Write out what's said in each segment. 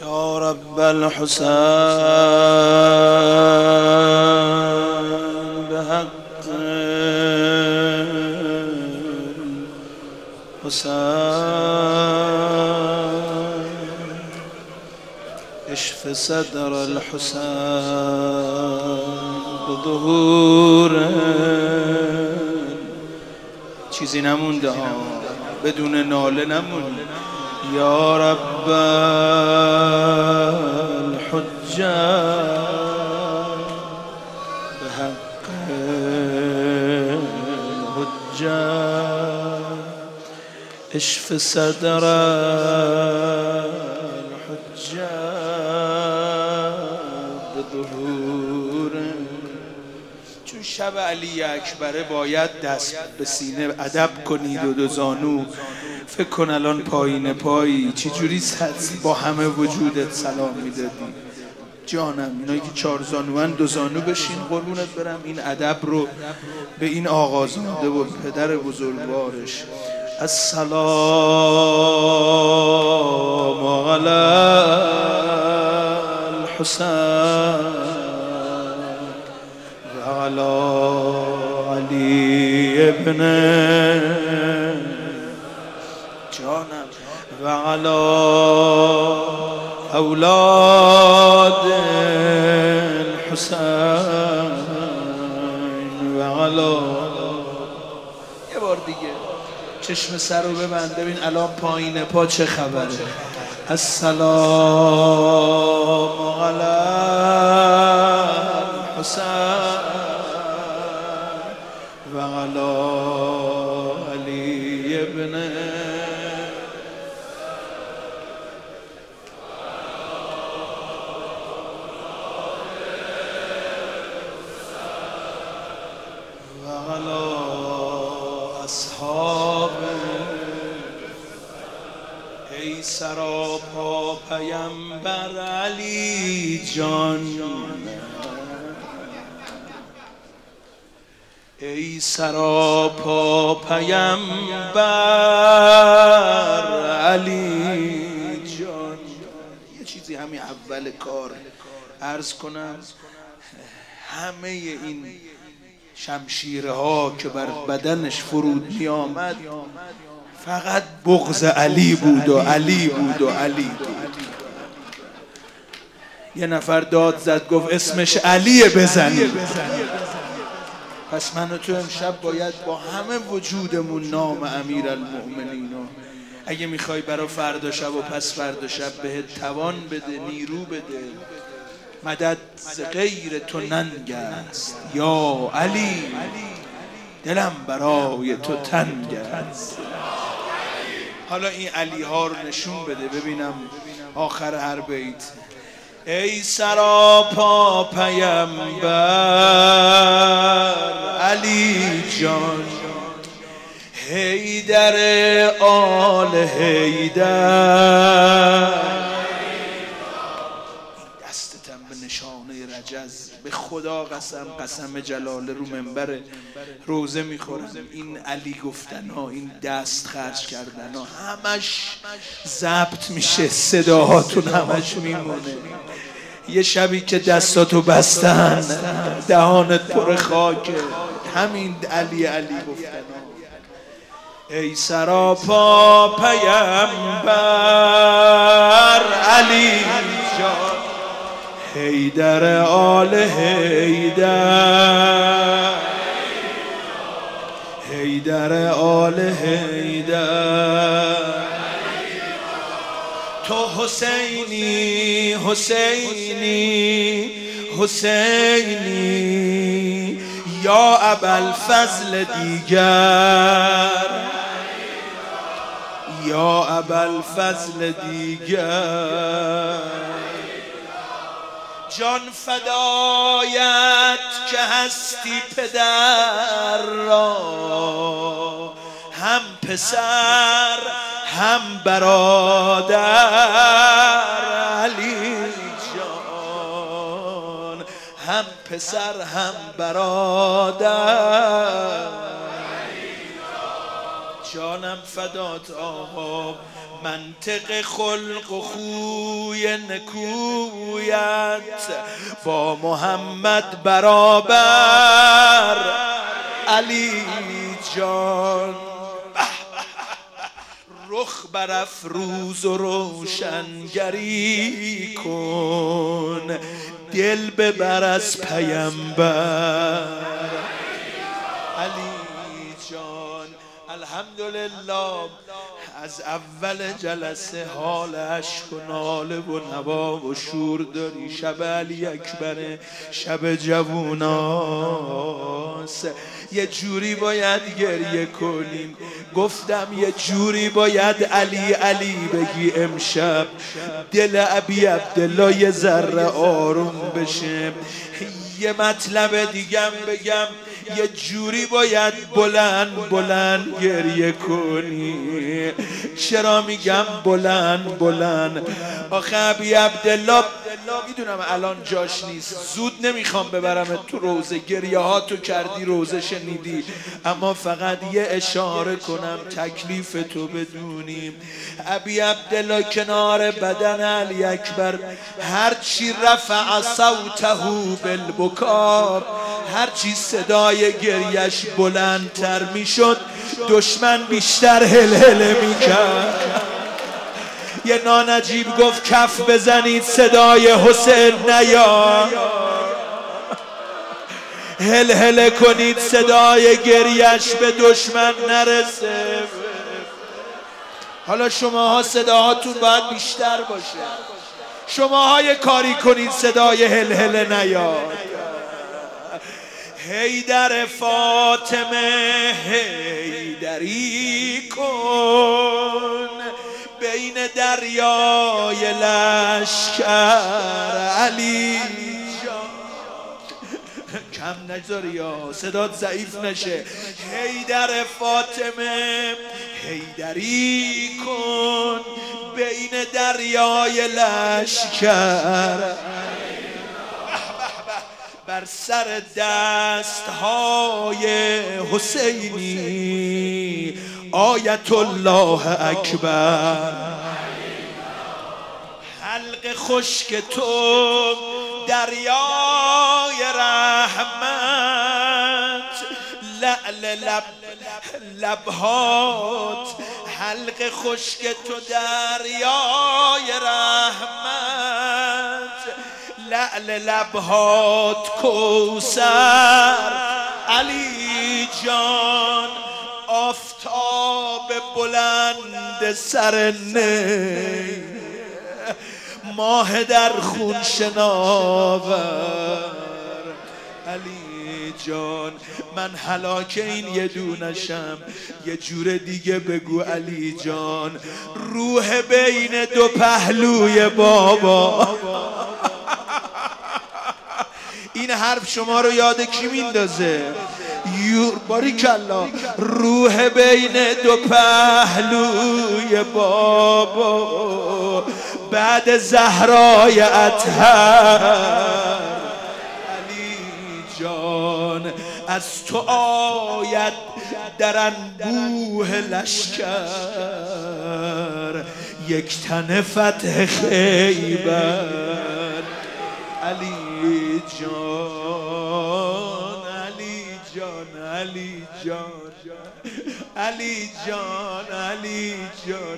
یا رب الحسین به حق الحسین اشف صدر الحسین بظهور. چیزی نمونده ها، بدون ناله نمونده. یا رب الحجه به حق الحجه اشف صدر الحجه به ظهور. چون شب علی اکبره باید دست به سینه ادب کنید و دو زانو. فکر کن الان پایین پایی چجوری با همه وجودت سلام میدادی جانم. اینایی که چهار زانوان دو زانو بشین قربونت برم. این ادب رو به این آقازاده و پدر بزرگوارش. السلام علی الحسین و علی علی ابن جانم و علی اولاد الحسین و علی. یه بار دیگه چشم سر رو ببند ببین الان پایین پا چه خبره. السلام علی الحسین و علی علی ابن و علی اصحاب. ای سراپا پیمبر علی جان، ای سراپا پیمبر علی جان. یه چیزی همین اول کار عرض کنم. همه این شمشیرها که بر بدنش فرود می آمد فقط بغض علی بود و علی بود و علی بود. یه نفر داد زد گفت اسمش علیه بزنی. پس من و تو امشب باید با همه وجودمون نام امیرالمؤمنین اگه میخوای برای فردا شب و پس فردا شب بهت توان بده، نیرو بده. مدد غیر تو ننگ است یا علی، دلم برای تو تنگ است. حالا این علی ها رو نشون بده ببینم آخر هر بیت. ای سراپا پیمبر علی جان، حیدر آل حیدر. دستتم به نشانه رجز، به خدا قسم، قسم جلاله رو منبر روزه میخورم. این علی گفتن ها، این دست خرج کردن ها همش ضبط میشه، صداهاتون همش میمونه. یه شبی که دستاتو بستن دهانت پر خاکه، همین علی علی گفتن ها. ای سراپا پیمبر علی جان، حیدر آل حیدر، حیدر آل حیدر. تو حسینی حسینی حسینی یا ابوالفضل دیگر، یا ابوالفضل دیگر. جان فدایت که هستی پدر را، هم پسر هم برادر علی جان، هم پسر هم برادر. جانم فدات آقا منطق خلق و خوی نکویت با محمد برابر علی جان. رخ برافروز و روشنگری کن، دل ببر از پیمبر علی جان. الحمدلله از اول جلسه حال عشق و ناله و نوا و شور داری. شب علی اکبر، شب جووناست، یه جوری باید گریه کنیم. گفتم یه جوری باید علی علی بگی امشب، دل ابی عبدالله یه ذره آروم بشه. یه مطلب دیگم بگم، یه جوری باید بلند بلند گریه کنی. چرا میگم بلند بلند؟ آخه ابی عبدالله میدونم الان جاش نیست، زود نمیخوام ببرم تو روزه، گریه ها تو کردی، روزه شنیدی، اما فقط یه اشاره کنم تکلیف تو بدونیم. ابی عبدالله کنار بدن علی اکبر هرچی رفع صوته بالبکا، هرچی صدای گریش بلندتر میشد دشمن بیشتر هلهله میکرد. یه نانجیب گفت کف بزنید صدای حسین نیاد، هلهله کنید صدای گریش به دشمن نرسه. حالا شماها صداهاتون باید بیشتر باشه، شماها یه کاری کنید صدای هلهله نیاد. حیدر فاطمه حیدری کن، بین دریای لشکر علی جان. کم نگذاری یا صدات ضعیف نشه. حیدر فاطمه حیدری کن، بین دریای لشکر بر سر دستهای حسینی آیت الله اکبر. حلق خشک تو دریای رحمت، لعل لبهات حلق خشک تو دریای رحمت، لعل لبهات کوثر علی جان. آفتاب بلند سر نی، ماه در خون شناور علی جان. من هلاک این یه دونشم، یه جور دیگه بگو علی جان. روح بین دو پهلوی بابا. این حرف شما رو یاد کی میندازه؟ باریکالله. روح بین دو پهلوی بابا، بعد زهرای اطهر علی جان. از تو آید در انبوه لشکر، یک تن فتح خیبر علی جان. علی جان علی جان علی جان علی جان.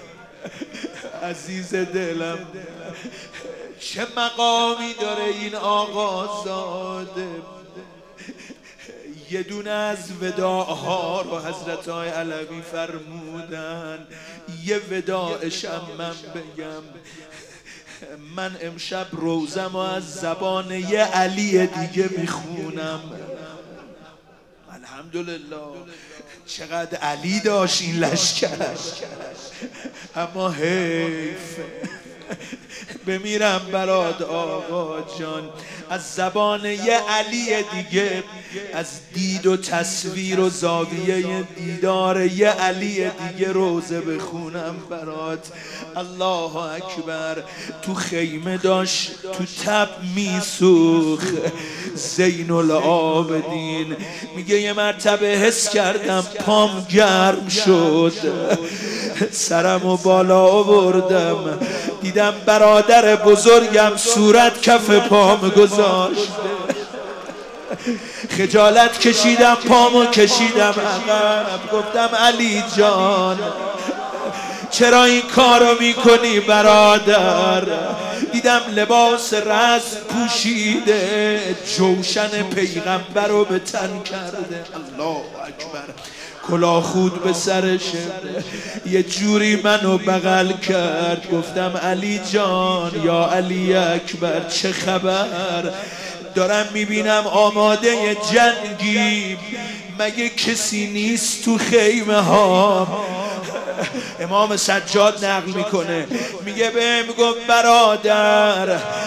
عزیز دلم چه مقامی داره این آقازاده. یه دونه از وداعها رو حضرت های علوی فرمودن، یه وداعشم من بگم. من امشب روزم از زبان یه علی دیگه میخونم. الحمدلله چقدر علی داشت این لشکر، اما حیف بمیرم برات آقا جان. از زبان یه علی دیگه، از دید و تصویر و زاویه دیدار یه علی دیگه روزه بخونم برات. الله اکبر. تو خیمه داشت تو تب میسوخ زین العابدین. میگه یه مرتبه حس کردم پام گرم شد، سرم و بالا آوردم، دیدم برادر بزرگم صورت کف پام گذاشت. خجالت کشیدم، پامو کشیدم عقب، گفتم علی جان چرا این کارو میکنی برادر؟ دیدم لباس رسم پوشیده، جوشن پیغمبر رو به تن کرده. الله اکبر. کلاه خود به سرشه، یه جوری منو بغل کرد. گفتم علی جان، یا علی اکبر چه خبر؟ دارم میبینم آماده جنگی، مگه کسی نیست تو خیمه ها؟ امام سجاد نقل میکنه، میگه بهم گفت برادر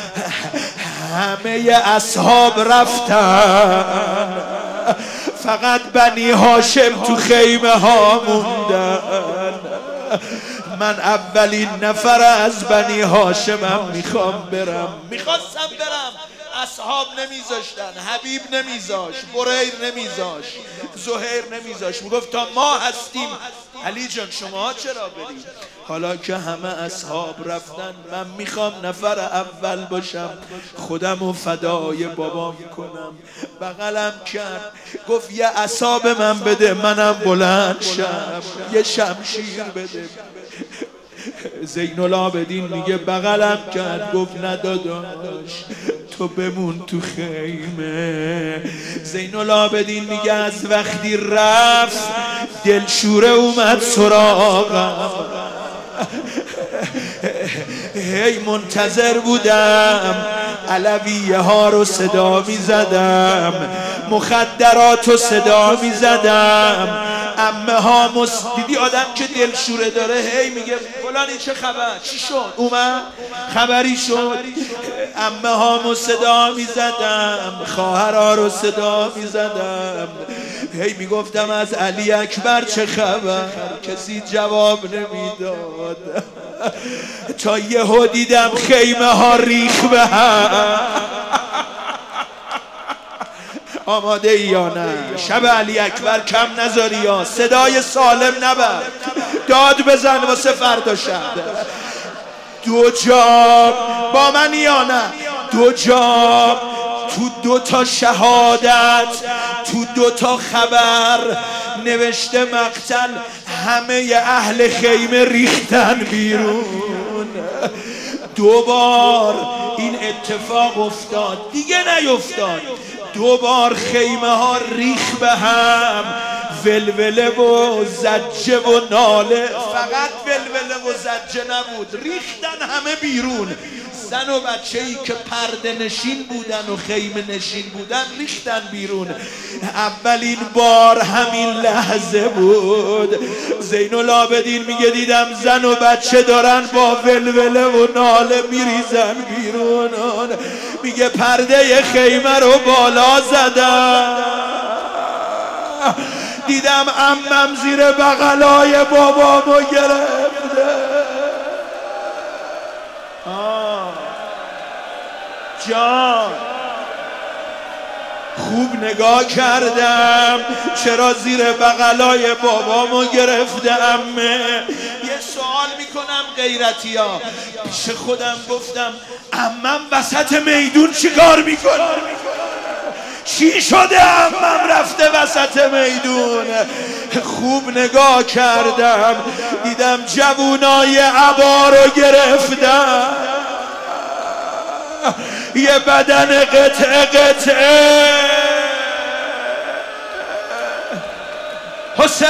همه اصحاب رفتن، فقط بنی هاشم تو خیمه ها موندن. من اولین نفر از بنی هاشمم، میخوام برم. میخواستم برم، اصحاب نمیذاشتن، حبیب نمیذاش، بریر نمیذاش، زهیر نمیذاش. میگفت تا ما هستیم علی جان شما چرا برید؟ حالا که همه اصحاب رفتن، من میخوام نفر اول باشم، خودمو فدای بابام کنم. بغلم کرد، گفت یه عصا من بده منم بلند شم، یه شمشیر بده. زین العابدین میگه بغلم کرد، گفت نداداش تو بمون تو خیمه. زین العابدین میگه از وقتی رفت دلشوره اومد سراغم، هی منتظر بودم، علویه ها رو صدا میزدم، مخدرات رو صدا میزدم، عمه ها دیدی آدم که دلشوره داره هی میگه فلانی چه خبر، چی شد، اومد خبری شد. عمه ها صدا میزدم، خواهرها رو صدا میزدم، هی میگفتم از علی اکبر چه خبر، کسی جواب نمیداد. تا یهو دیدم خیمه ها ریخ به هم. آماده ای یا نه؟ شب علی اکبر کم نذاری یا صدای سالم نبر، داد بزن واسه فردا شب. دو جا با من یا نه؟ دو جا تو دو تا شهادت، تو دو تا خبر نوشته مقتل، همه اهل خیمه ریختن بیرون. دوبار این اتفاق افتاد، دیگه نیفتاد. دوبار خیمه ها ریخ به هم، ولوله و زجه و ناله. فقط ولوله و زجه نبود، ریختن همه بیرون. زن و بچه ای که پرده نشین بودن و خیمه نشین بودن ریختن بیرون. اولین بار همین لحظه بود. زین العابدین میگه دیدم زن و بچه دارن با ولوله و ناله میریزن بیرون. میگه پرده خیمه رو بالا زدم، دیدم عمم زیر بغلای بابامو گرفته. جان خوب نگاه کردم، چرا زیر بغلای بابامو گرفته عمه؟ یه سوال میکنم غیرتی ها، پیش خودم گفتم عمم وسط میدون چیکار میکنه؟ چی شده عمم رفته وسط میدون؟ خوب نگاه کردم، دیدم جوونای عبا رو گرفتم، یه بدن قطعه قطعه. حسین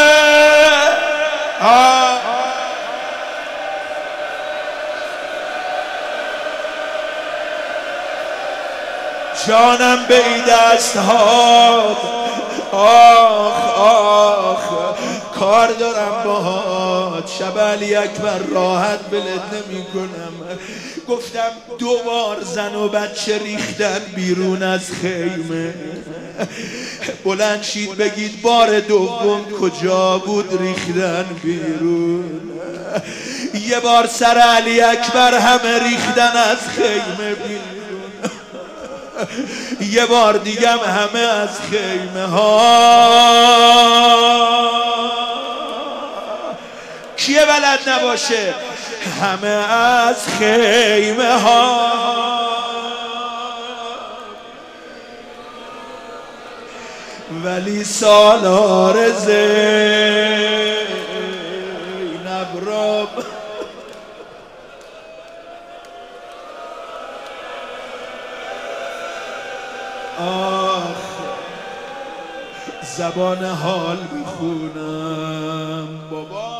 جانم به این دست ها، آخ آخ کار دارم باهات. شب علی اکبر راحت بلد نمی کنم. گفتم دوبار زن و بچه ریختن بیرون از خیمه. بلند شید بگید بار دوم کجا بود ریختن بیرون. یه بار سر علی اکبر همه ریختن از خیمه بیرون، یه بار دیگم همه از خیمه ها. کیه بلد نباشه. همه از خیمه ها ولی سالار زینب را زبان حال میخونم. بابا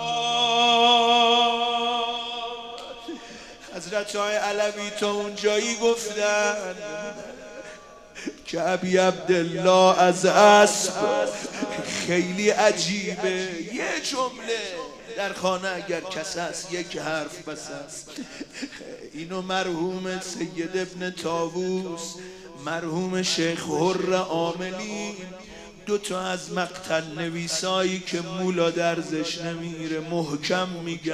حضرت های علوی تا اونجایی گفتن که ابی عبدالله از اسب خیلی عجیبه. یه جمله در خانه اگر کس هست یک حرف بس است. اینو مرحوم سید ابن طاووس، مرحوم شیخ حر عاملی، دو تا از مقتل نویسایی که مولا درزش نمیره محکم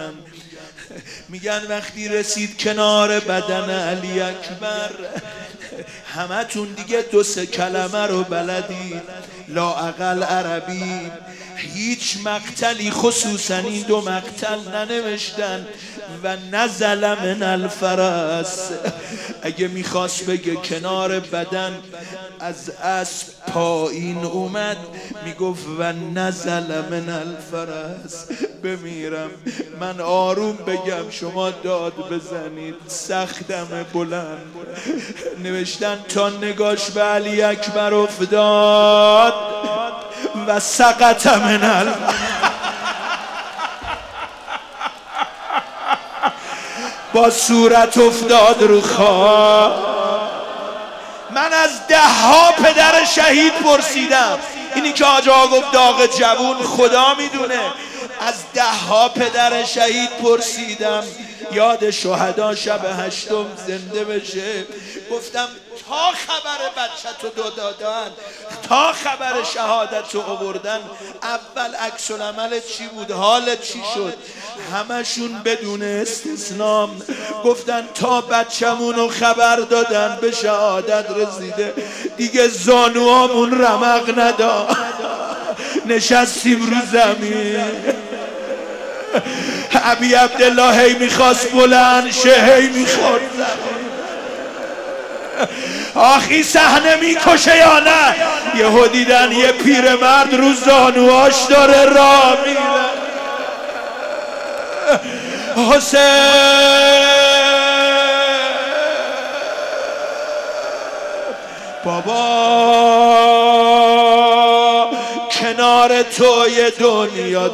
میگن وقتی رسید کنار بدن علی اکبر، همتون دیگه دو سه کلمه رو بلدید، لااقل عربی. هیچ مقتلی خصوصا این دو مقتل ننوشتن و نزل من الفرس. اگه میخواست بگه کنار بدن از اسب پایین اومد میگفت و نزل من الفرس. بمیرم من آروم بگم شما داد بزنید، سختم بلند. نوشتن تا نگاش به علی اکبر افتاد و سقط من با صورت افتاد رو خاک. من از 10 پدر شهید پرسیدم، اینی که آجا گفت داغ جوون خدا میدونه. از 10 پدر شهید پرسیدم یاد شهدا شب 8 زنده بشه. گفتم تا خبر بچه تو دادن، تا خبر شهادت رو آوردن، اول عکس العمل چی بود، حالت چی شد؟ همشون بدون استثناء گفتن تا بچه‌مون رو خبر دادن به شهادت رسیده دیگه زانوامون رمق نداد، نشستیم رو زمین. ابی عبدالله هی میخواست بلند شه، هی میخورد. آخی صحنه میکشه یا نه؟ یهو دیدن یه پیرمرد رو زانواش داره راه میره. حسین بابا کنار توی دنیا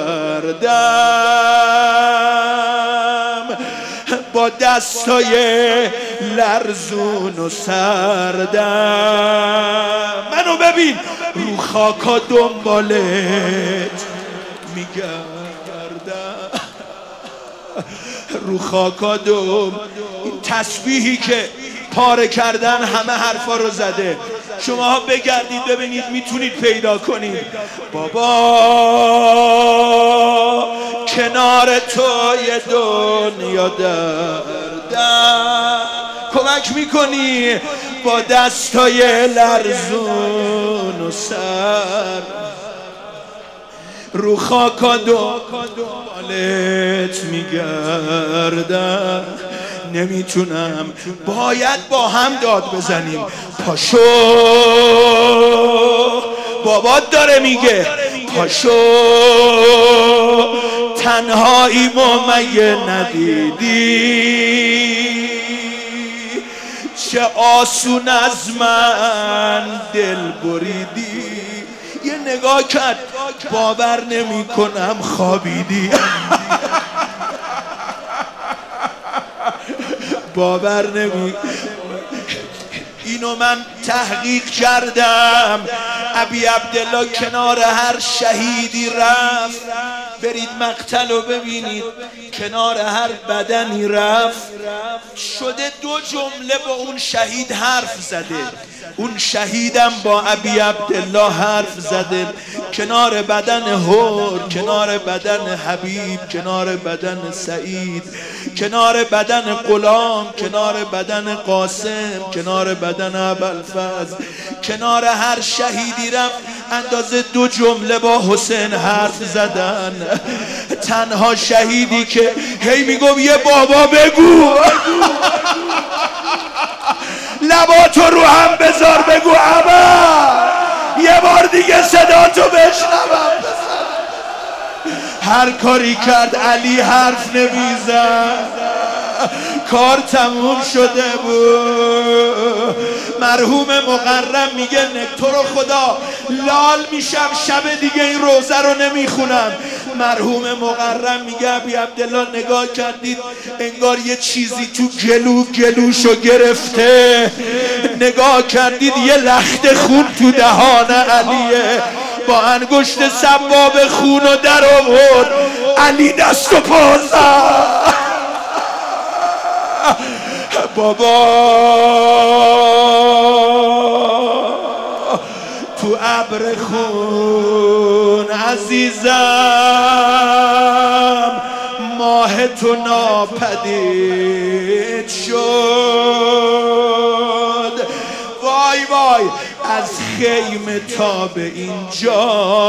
دردم، با دستای لرزون و سردم. منو ببین رو خاکا دنبالت میگردم، رو خاکا این تسبیحی که پاره کردن همه حرفا رو زده. شماها بگردید ببینید میتونید پیدا کنید. بابا کنار توی دنیا دردم، کمک میکنی با دستای لرزون و سر، رو خاکا دنبالت میگردم. نمیتونم، باید با هم داد بزنیم. پاشو بابات داره میگه پاشو، تنهایی ما مگه ندیدی چه آسون از من دل بریدی. یه نگاه کرد باور نمی کنم خوابیدی. باور نمی، اینو من تحقیق کردم. ابی عبدالله کنار هر شهیدی رفت، برید مقتل رو ببینید، کنار هر بدنی رفت، شده 2 جمله با اون شهید حرف زده. اون شهیدم با ابی عبدالله حرف زده. کنار بدن هور، کنار بدن حبیب، کنار بدن سعید، کنار بدن غلام، کنار بدن قاسم، کنار بدن ابوالفضل، کنار هر شهیدی رفت. اندازه 2 جمله با حسین حرف زدن. تنها شهیدی که هی میگم یه بابا بگو، لباتو رو هم بذار بگو ابا، یه بار دیگه صداتو بشنوم. هر کاری کرد علی حرف نمیزد، کار تموم شده بود. مرحوم مقرم میگه تو رو خدا لال میشم شب دیگه این روزه رو نمیخونم. مرحوم مقرم میگه ابی عبدالله نگاه کردید انگار یه چیزی تو گلوشو گرفته، نگاه کردید یه لخت خون تو دهان علیه، با انگشت سباب خونو در آورد. علی دست و پا زد. بابا تو ابر خون عزیزم ماه تو ناپدید شد. وای وای از خیمه تا به اینجا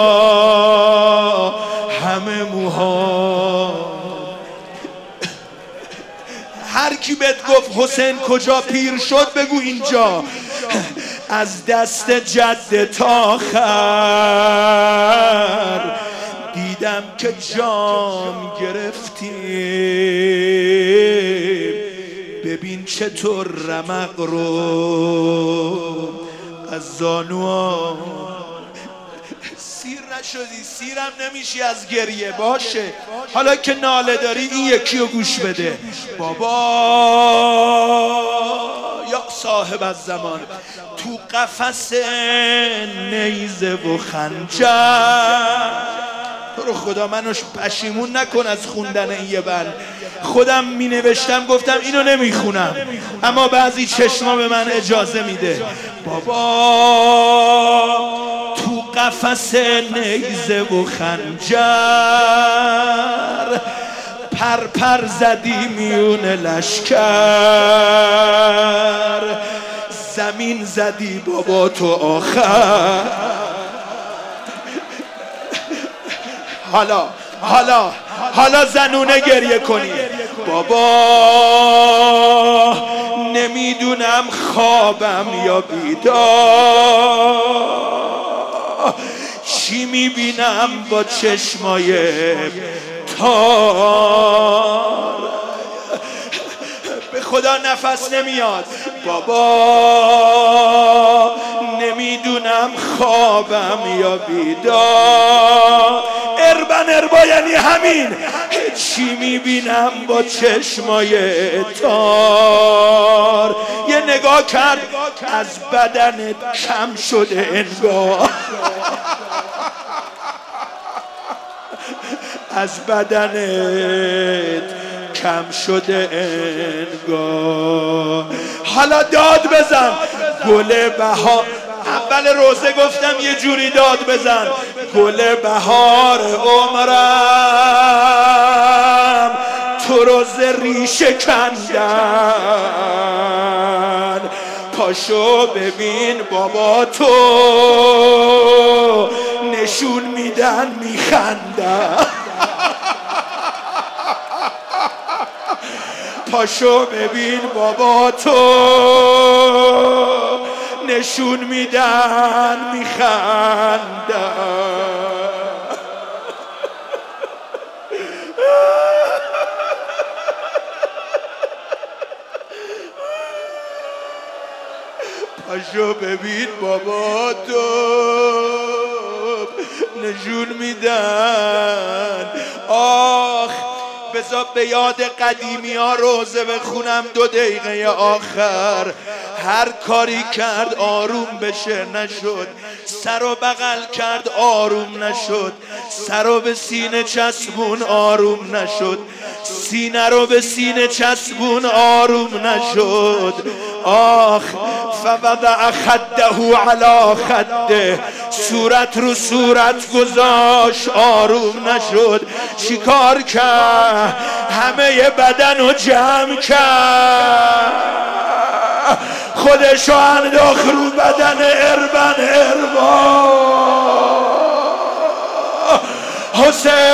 همه موها. هر کی بهت گفت حسین کجا پیر شد بگو اینجا. از دست جد تا خر دیدم که جام گرفتی، ببین چطور رمق رو از زانوها. سیر نشدی، سیرم نمیشی از گریه. باشه حالا که ناله داری این یکی رو گوش بده. بابا یا صاحب الزمان تو قفس نیزه و خنجر. تو رو خدا منو پشیمون نکن از خوندن این یه بند. خودم می نوشتم گفتم اینو نمیخونم، اما بعضی چشما به من اجازه میده. بابا تو قفس نیزه و خنجر پر زدی میون لشکر، زمین زدی بابا تو آخر. حالا زنونه گریه کنی. بابا نمیدونم خوابم یا بیدار، چی میبینم با چشمای تار. به خدا نفس نمیاد. بابا نمیدونم خوابم یا بیدار. اربا یعنی همین. چی میبینم با چشمای تار. یه نگاه کرد از بدنت کم شده انگار، از بدنت کم شده انگار. حالا داد بزن گل بهار. اول روزه گفتم یه جوری داد بزن. گل بهار عمرم تو رو ز ریشه کندن، پاشو ببین بابا تو نشون میدن میخندن. پاشو ببین بابا تو نشون میدن میخندن. پاشو ببین بابا تو نشون میدن. آخ بذار به یاد قدیمی ها روزه بخونم 2 دقیقه آخر. هر کاری کرد آروم بشه نشد، سر و بغل کرد آروم نشد، سر رو به سینه چسبون آروم نشد، سینه رو به سینه چسبون آروم نشد. آخ فوضع خده علی خده، صورت رو صورت گذاشت آروم نشد. چیکار کرد؟ همه بدن رو جمع کرد، خودشو انداخت رو بدن اربا. حسین